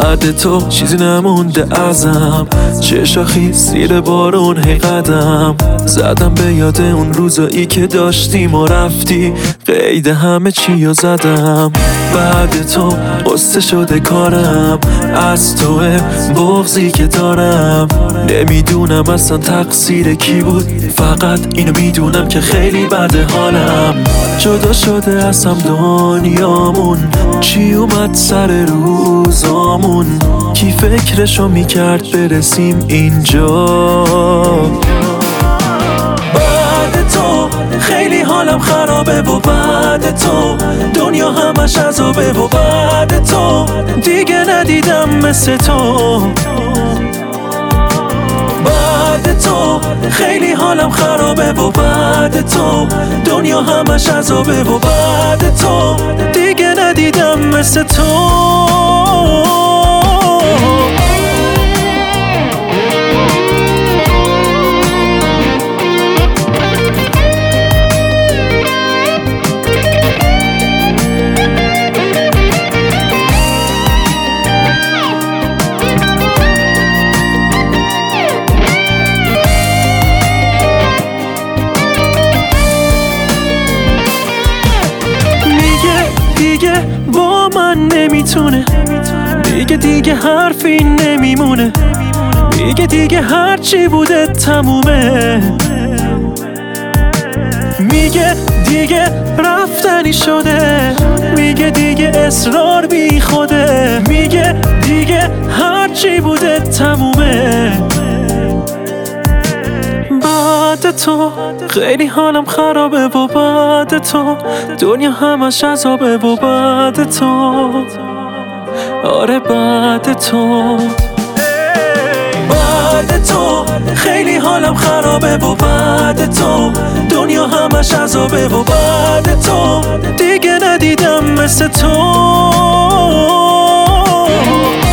بعد تو چیزی نمونده ازم، چه شاخی زیر بارون هی قدم زدم به یاد اون روزایی که داشتیم و رفتی، قید همه چی رو زدم. بعد تو قصه شده کارم، از توه بغضی که دارم. نمیدونم اصلا تقصیر کی بود، فقط اینو میدونم که خیلی بده حالم. جدا شده ازم دنیامون، چی اومد سر روزامون، کی فکرشو میکرد برسیم اینجا. بعد تو خیلی حالم خرابه و بعد تو دنیا همش عذابه و بعد تو دیگه ندیدم مثل تو. بعد تو خیلی حالم خرابه و بعد تو دنیا همش عذابه و بعد تو دیگه ندیدم مثل تو. دیگه با من نمیتونه، دیگه حرفی نمیمونه، دیگه هرچی بوده تمومه. میگه دیگه رفتنی شده، میگه دیگه اصرار بی خوده، میگه دیگه هرچی بوده تمومه. بعد تو خیلی حالم خرابه و بعد تو دنیا همش عذابه و بعد تو آره بعد تو. بعد تو خیلی حالم خرابه و بعد تو دنیا همش عذابه و بعد تو دیگه ندیدم مثل تو.